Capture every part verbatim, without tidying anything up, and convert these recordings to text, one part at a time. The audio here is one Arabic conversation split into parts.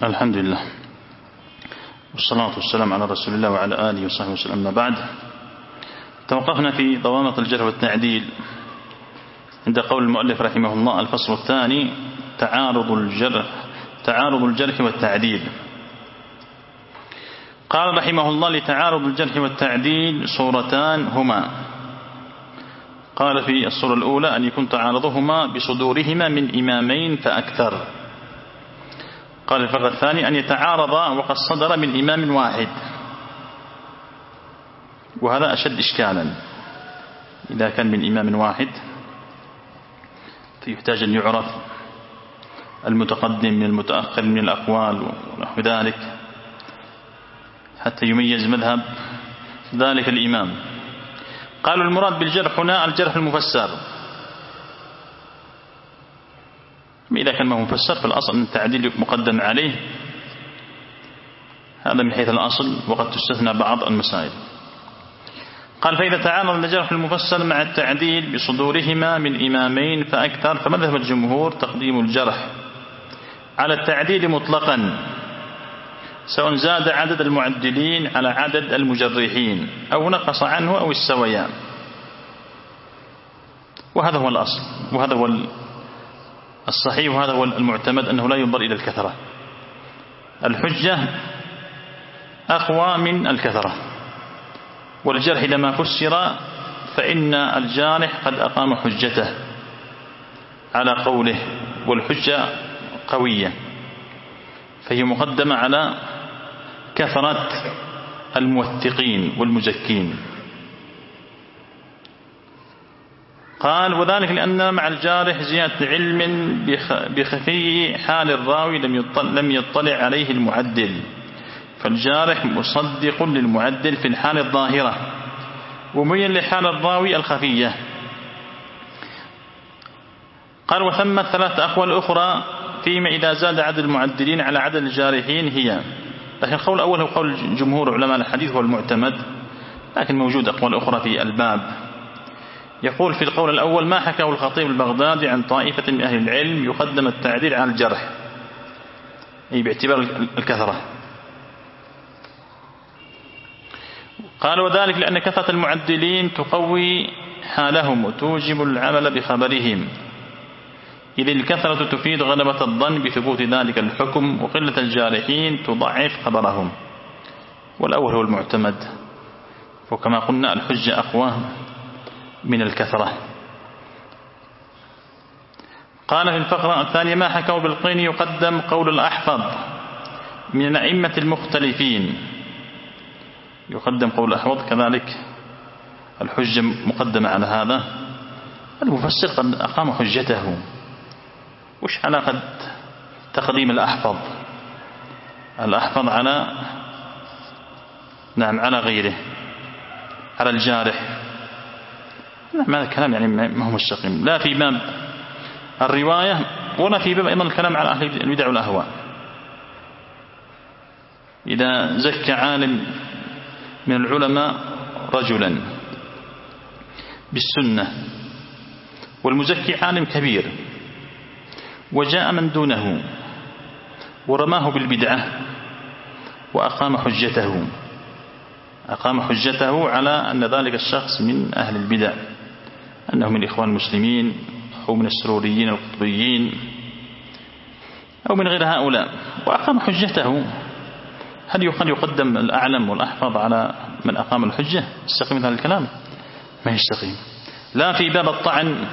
الحمد لله والصلاة والسلام على رسول الله وعلى آله وصحبه وسلم. أما بعد، توقفنا في ضوابط الجرح والتعديل عند قول المؤلف رحمه الله: الفصل الثاني تعارض الجرح تعارض الجرح والتعديل. قال رحمه الله: لتعارض الجرح والتعديل صورتان هما. قال في الصورة الأولى أن يكون تعارضهما بصدورهما من إمامين فأكثر. قال الفرق الثاني أن يتعارض وقد صدر من إمام واحد، وهذا أشد إشكالا. إذا كان من إمام واحد فيحتاج أن يعرف المتقدم من المتأخر من الأقوال ونحو ذلك حتى يميز مذهب ذلك الإمام. قالوا المراد بالجرح هنا الجرح المفسر. إذا كان ما هو مفسر فالأصل أن التعديل مقدم عليه، هذا من حيث الأصل، وقد تستثنى بعض المسائل. قال: فإذا تعارض الجرح المفسر مع التعديل بصدورهما من إمامين فأكثر، فمذهب الجمهور تقديم الجرح على التعديل مطلقا، سواء زاد عدد المعدلين على عدد المجرحين أو نقص عنه أو السويان. وهذا هو الأصل، وهذا هو الصحيح، وهذا هو المعتمد، أنه لا ينظر إلى الكثرة. الحجة أقوى من الكثرة، والجرح لما فسر فإن الجارح قد أقام حجته على قوله، والحجة قوية، فهي مقدمة على كثرة الموثقين والمزكين. قال: وذلك لأن مع الجارح زيادة علم بخفي حال الراوي لم يطلع عليه المعدل، فالجارح مصدق للمعدل في الحال الظاهرة ومبين لحال الراوي الخفية. قال: وثم ثلاثة أقوال أخرى فيما إذا زاد عدد المعدلين على عدد الجارحين هي، لكن القول الأول هو قول جمهور علماء الحديث هو المعتمد، لكن موجود أقوال أخرى في الباب. يقول في القول الأول: ما حكاه الخطيب البغدادي عن طائفة من أهل العلم يقدم التعديل على الجرح، أي باعتبار الكثرة. قال: وذلك لأن كثرة المعدلين تقوي حالهم وتوجب العمل بخبرهم، إذ الكثرة تفيد غلبة الظن بثبوت ذلك الحكم، وقلة الجارحين تضعف خبرهم. والأول هو المعتمد، وكما قلنا الحجة أقوى من الكثرة. قال في الفقرة الثانية: ما حكوا بالقين يقدم قول الأحفظ من الأئمة المختلفين، يقدم قول الأحفظ، كذلك الحجة مقدمة على هذا. المفسر قد أقام حجته. وش علاقة تقديم الأحفظ الأحفظ على نعم على غيره، على الجارح؟ نعم، هذا الكلام يعني ما هو مستقيم، لا في باب الرواية ولا في باب أيضا الكلام على أهل البدع والأهواء. إذا زكى عالم من العلماء رجلا بالسنة، والمزكي عالم كبير، وجاء من دونه ورماه بالبدعة وأقام حجته أقام حجته على أن ذلك الشخص من أهل البدع، أنه من إخوان المسلمين أو من السروريين القطبيين أو من غير هؤلاء، وأقام حجته. هل يقدم الأعلم والأحفظ على من أقام الحجة؟ يستقيم هذا الكلام؟ ما يستقيم، لا في باب الطعن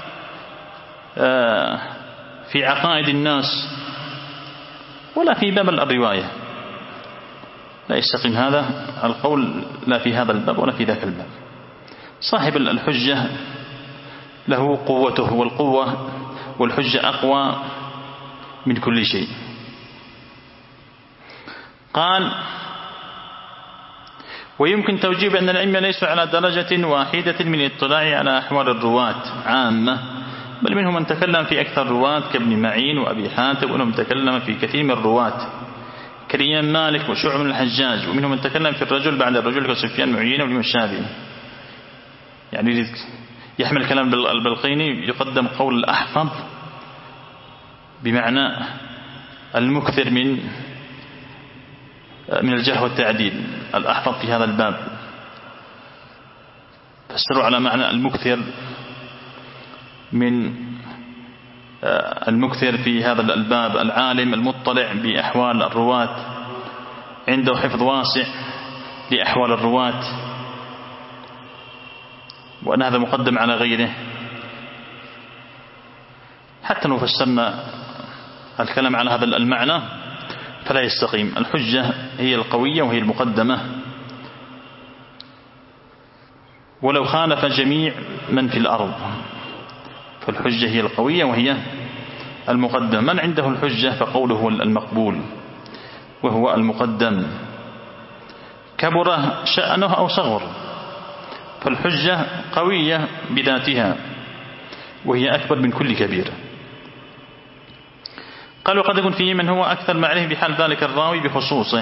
في عقائد الناس ولا في باب الرواية، لا يستقيم هذا القول، لا في هذا الباب ولا في ذاك الباب. صاحب الحجة له قوته، والقوة والحجة أقوى من كل شيء. قال: ويمكن توجيه أن الأئمة ليسوا على درجة واحدة من الاطلاع على أحوال الرواة عامة، بل منهم من تكلم في أكثر الرواة كابن معين وأبي حاتم، ومنهم من تكلم في كثير من الرواة كالإمام مالك وشعب من الحجاج، ومنهم من تكلم في الرجل بعد الرجل كسفيان بن عيينة والإمام الشافعي. يعني يحمل كلام البلقيني يقدم قول الأحفظ بمعنى المكثر من من الجرح والتعديل الأحفظ في هذا الباب، فسروا على معنى المكثر من المكثر في هذا الباب، العالم المطلع بأحوال الرواة، عنده حفظ واسع لأحوال الرواة، وأن هذا مقدم على غيره. حتى لو فسرنا الكلام على هذا المعنى فلا يستقيم. الحجة هي القوية وهي المقدمة، ولو خالف جميع من في الأرض فالحجة هي القوية وهي المقدمة. من عنده الحجة فقوله هو المقبول وهو المقدم، كبر شأنه أو صغر، فالحجة قوية بذاتها وهي أكبر من كل كبير. قالوا قد يكون فيه من هو أكثر معرفة بحال ذلك الراوي بخصوصه.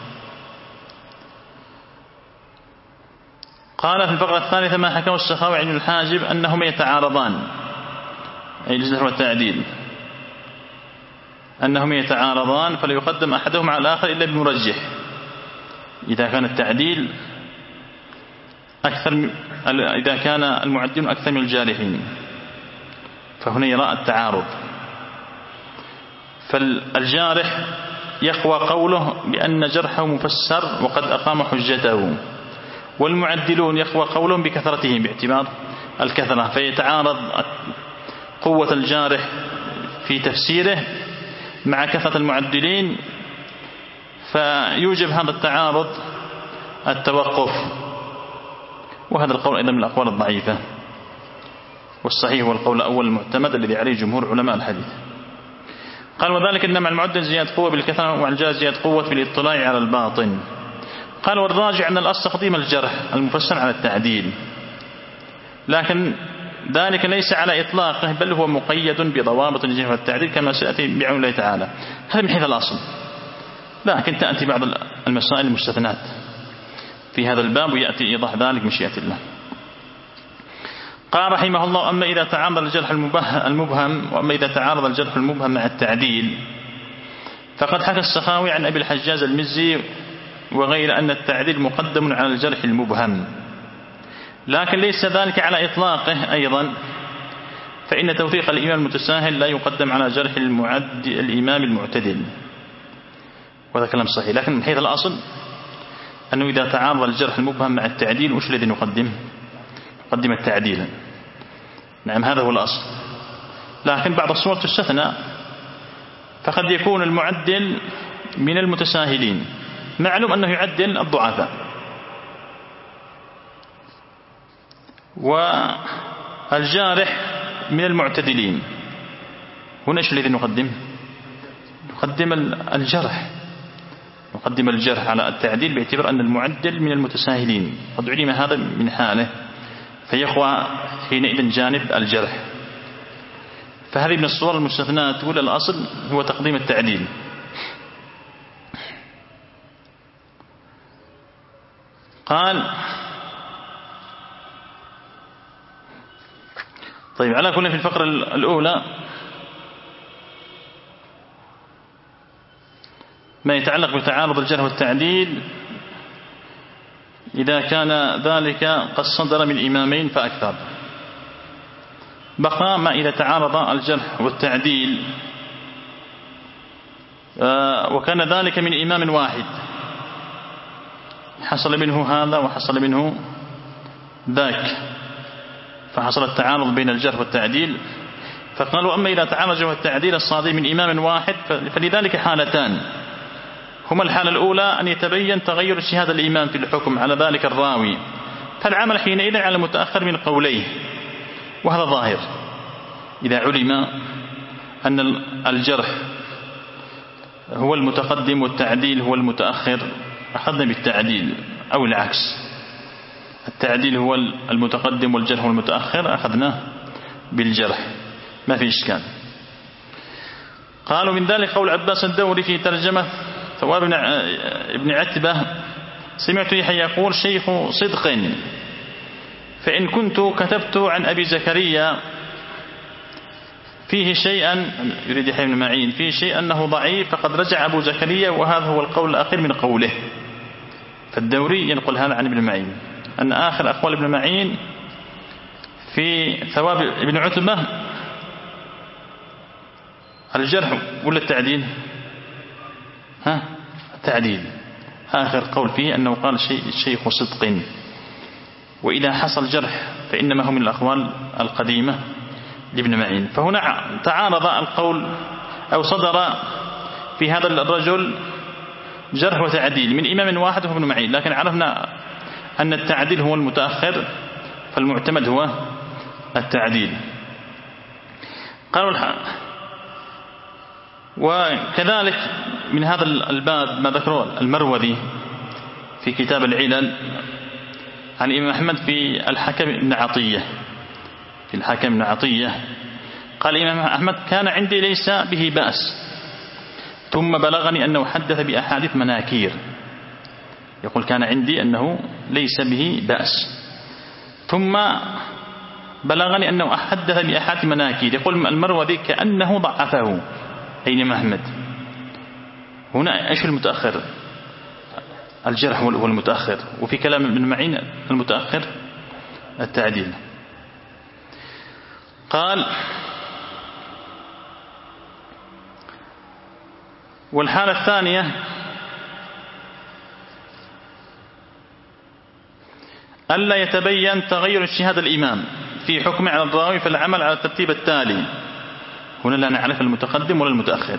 قال في الفقرة الثالثة ما حكاه السخاوي عن الحاجب أنهما يتعارضان، أي الجرح والتعديل، أنهما يتعارضان فلا يقدم أحدهما على الآخر إلا بمرجح. إذا كان التعديل أكثر، إذا كان المعدل أكثر من الجارحين فهنا يرى التعارض، فالجارح يقوى قوله بأن جرحه مفسر وقد أقام حجته، والمعدلون يقوى قولهم بكثرتهم باعتبار الكثرة، فيتعارض قوة الجارح في تفسيره مع كثرة المعدلين، فيوجب هذا التعارض التوقف. وهذا القول أيضا من الأقوال الضعيفة، والصحيح هو القول الأول المعتمد الذي عليه جمهور علماء الحديث. قال وذلك إنما المعدل زيادة قوة بالكثرة وعن الجاز زيادة قوة بالاطلاع على الباطن. قال والراجع أن الأصل تقديم الجرح المفسر على التعديل، لكن ذلك ليس على إطلاقه بل هو مقيد بضوابط الجرح والتعديل كما سيأتي بعون الله تعالى. هذا من حيث الأصل، لكن تأتي بعض المسائل المستثنات في هذا الباب ويأتي إيضاح ذلك مشيئة الله. قال رحمه الله أما إذا تعارض الجرح المبهم وأما إذا تعارض الجرح المبهم مع التعديل فقد حكى السخاوي عن أبي الحجاج المزي وغير أن التعديل مقدم على الجرح المبهم، لكن ليس ذلك على إطلاقه أيضا، فإن توثيق الإمام المتساهل لا يقدم على جرح المعد الإمام المعتدل، وهذا كلام صحيح. لكن من حيث الأصل أنه إذا تعارض الجرح المبهم مع التعديل وش الذي نقدم؟ نقدم التعديل، نعم هذا هو الأصل. لكن بعض الصور تستثنى، فقد يكون المعدل من المتساهلين، معلوم أنه يعدل الضعفاء، والجارح من المعتدلين، هنا ايش الذي نقدم؟ نقدم الجرح، نقدم الجرح على التعديل باعتبار أن المعدل من المتساهلين، قد علم هذا من حاله فيقوى حينئذ جانب الجرح. فهذه من الصور المستثنات، ولا الأصل هو تقديم التعديل. قال طيب على كل في الفقرة الأولى ما يتعلق بتعارض الجرح والتعديل إذا كان ذلك قد صدر من إمامين فأكثر. بقى ما إذا تعارض الجرح والتعديل وكان ذلك من إمام واحد، حصل منه هذا وحصل منه ذاك، فحصل التعارض بين الجرح والتعديل. فقالوا أما إذا تعارض الجرح والتعديل الصادر من إمام واحد فلذلك حالتان، هما الحالة الأولى أن يتبين تغير اجتهاد الإمام في الحكم على ذلك الراوي، فالعمل حينئذ على المتأخر من قوليه، وهذا ظاهر. إذا علم أن الجرح هو المتقدم والتعديل هو المتأخر أخذنا بالتعديل، أو العكس، التعديل هو المتقدم والجرح هو المتأخر أخذناه بالجرح، ما في إشكال. قالوا من ذلك قول عباس الدوري في ترجمة ثواب ابن عتبة: سمعت يحيى يقول شيخ صدق، فإن كنت كتبت عن أبي زكريا فيه شيئا، يريد يحيى بن معين، فيه شيء أنه ضعيف فقد رجع أبو زكريا، وهذا هو القول الأخير من قوله. فالدوري ينقل هذا عن ابن معين أن آخر أقوال ابن معين في ثواب ابن عتبة الجرح ولا التعديل؟ ها التعديل. آخر قول فيه أنه قال شيء شيخ صدق، وإذا حصل جرح فإنما هو من الأقوال القديمة لابن معين. فهنا تعارض القول أو صدر في هذا الرجل جرح وتعديل من إمام واحد هو ابن معين، لكن عرفنا أن التعديل هو المتأخر، فالمعتمد هو التعديل. قالوا وكذلك من هذا الباب ما ذكره المروذي في كتاب العلل عن الإمام أحمد في الحكم بن عطية، في الحكم بن عطية قال الإمام أحمد كان عندي ليس به بأس، ثم بلغني أنه حدث بأحاديث مناكير. يقول كان عندي أنه ليس به بأس، ثم بلغني أنه حدث بأحاديث مناكير. يقول المروذي كأنه ضعفه أي الإمام أحمد. هنا إيش المتأخر؟ الجرح هو المتأخر، وفي كلام ابن معين المتأخر التعديل. قال والحالة الثانية ألا يتبين تغير اجتهاد الإمام في حكم على الراوي فالعمل على الترتيب التالي. هنا لا نعرف المتقدم ولا المتأخر،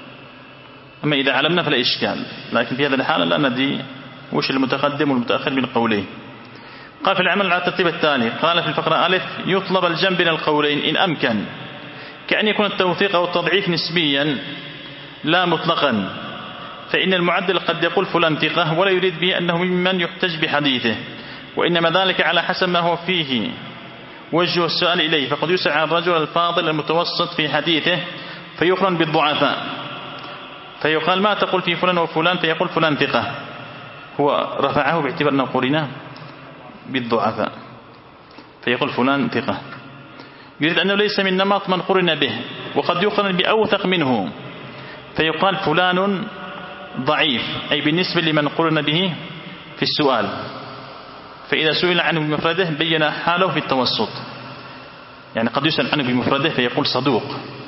أما إذا علمنا فلا إشكال، لكن في هذا الحالة لا ندري وش المتقدم والمتأخر من قولين. قال في العمل على الترتيب التالي. قال في الفقرة ألف يطلب الجمع بين القولين إن أمكن، كأن يكون التوثيق أو التضعيف نسبيا لا مطلقا، فإن المعدل قد يقول فلان ثقة ولا يريد به أنه ممن يحتج بحديثه، وإنما ذلك على حسب ما هو فيه وجه السؤال إليه. فقد يسعى الرجل الفاضل المتوسط في حديثه فيقرن بالضعفاء، فيقال ما تقول في فلان وفلان، فيقول فلان ثقة، هو رفعه باعتبار أنه قرن بالضعفاء فيقول فلان ثقة. يريد أنه ليس من نمط من قرن به، وقد يقرن بأوثق منه فيقال فلان ضعيف، أي بالنسبة لمن قرن به في السؤال. فإذا سئل عنه بمفرده بين حاله في التوسط، يعني قد يسأل عنه بمفرده فيقول صدوق،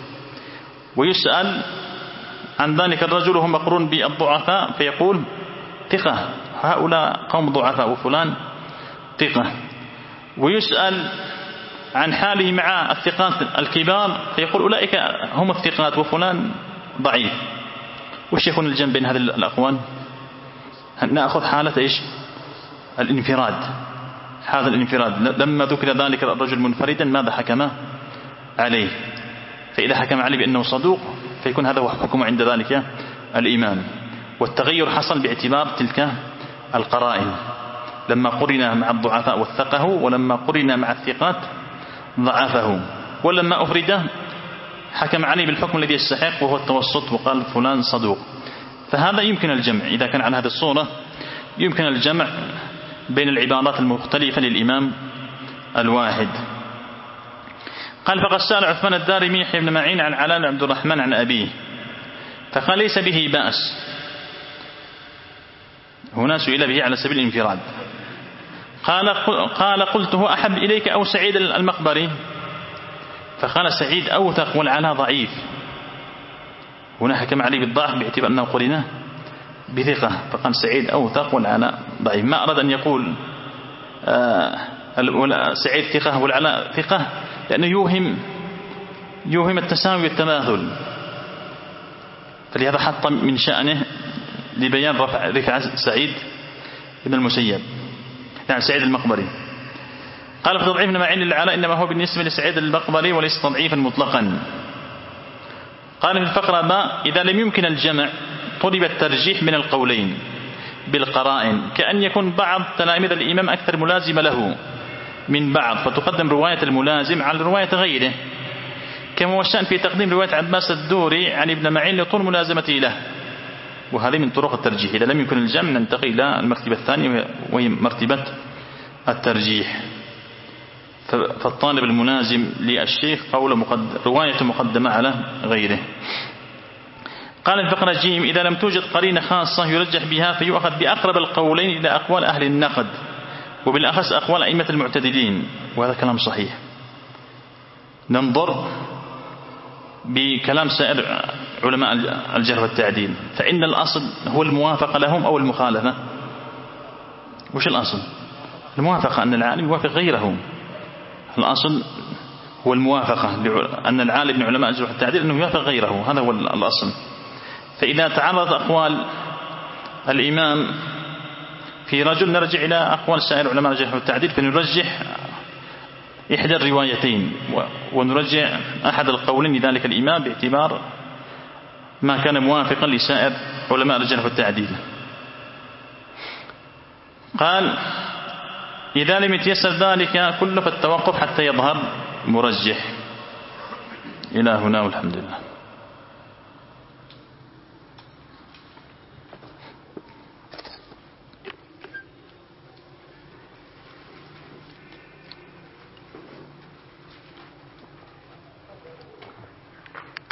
ويسأل عن ذلك الرجل وهو مقرون بالضعفاء فيقول ثقة، هؤلاء قوم ضعفاء وفلان ثقة. ويسأل عن حاله مع الثقات الكبار فيقول أولئك هم الثقات وفلان ضعيف. وش يكون الجمع بين هذه الأقوال؟ نأخذ حالة إيش؟ الانفراد. هذا الانفراد لما ذكر ذلك الرجل منفردا ماذا حكم عليه؟ فإذا حكم عليه بأنه صدوق فيكون هذا هو حكم عند ذلك الإمام. والتغير حصل باعتبار تلك القرائن، لما قرن مع الضعفاء وثقه، ولما قرن مع الثقات ضعفه، ولما أفرد حكم عليه بالحكم الذي يستحق وهو التوسط وقال فلان صدوق. فهذا يمكن الجمع إذا كان على هذه الصورة، يمكن الجمع بين العبارات المختلفة للإمام الواحد. قال فقد سأل عثمان الدارمي يحيى بن معين عن علاء بن عبد الرحمن عن أبيه فقال ليس به بأس. هنا سئل به على سبيل الانفراد. قال قال قلت هو أحب إليك أو سعيد المقبري؟ فقال سعيد أوثق والعلاء ضعيف. هنا حكم عليه بالضعف باعتبار أنه قرن بثقة، فقال سعيد أوثق والعلاء ضعيف. ما أراد أن يقول آه سعيد ثقة والعلاء ثقة، لأنه يوهم يوهم التساوي والتماثل، فلهذا حط من شأنه لبيان رفع رفع سعيد بن المسيب، يعني سعيد المقبري. قال فتضعيف ابن معين للعلاء إنما هو بالنسبة لسعيد المقبري وليس تضعيفا مطلقا. قال في الفقرة ما إذا لم يمكن الجمع طلب الترجيح من القولين بالقرائن، كأن يكون بعض تلاميذ الإمام أكثر ملازمة له من بعض فتقدم رواية الملازم على رواية غيره، كما هو الشأن في تقديم رواية عباس الدوري عن ابن معين لطول ملازمته له. وهذه من طرق الترجيح. إذا لم يكن الجمع ننتقل إلى المرتبة الثانية وهي مرتبة الترجيح. ف فالطالب الملازم للشيخ قول مقدم رواية مقدمة على غيره. قال الفقرة جيم: إذا لم توجد قرينة خاصة يرجح بها فيؤخذ بأقرب القولين إلى أقوال أهل النقد، وبالأخص أقوال أئمة المعتدلين، وهذا كلام صحيح. ننظر بكلام سائر علماء الجرح والتعديل، فإن الأصل هو الموافقة لهم أو المخالفة. وش الأصل؟ الموافقة، أن العالم يوافق غيره. الأصل هو الموافقة، أن العالم من علماء الجرح والتعديل أنه يوافق غيره، هذا هو الأصل. فإذا تعرض أقوال الإمام في رجل نرجع إلى أقوال سائر علماء الجرح والتعديل، فنرجح إحدى الروايتين ونرجع أحد القولين لذلك الإمام باعتبار ما كان موافقا لسائر علماء الجرح والتعديل. قال: إذا لم يتيسر ذلك كله فالتوقف حتى يظهر مرجح. إلى هنا والحمد لله.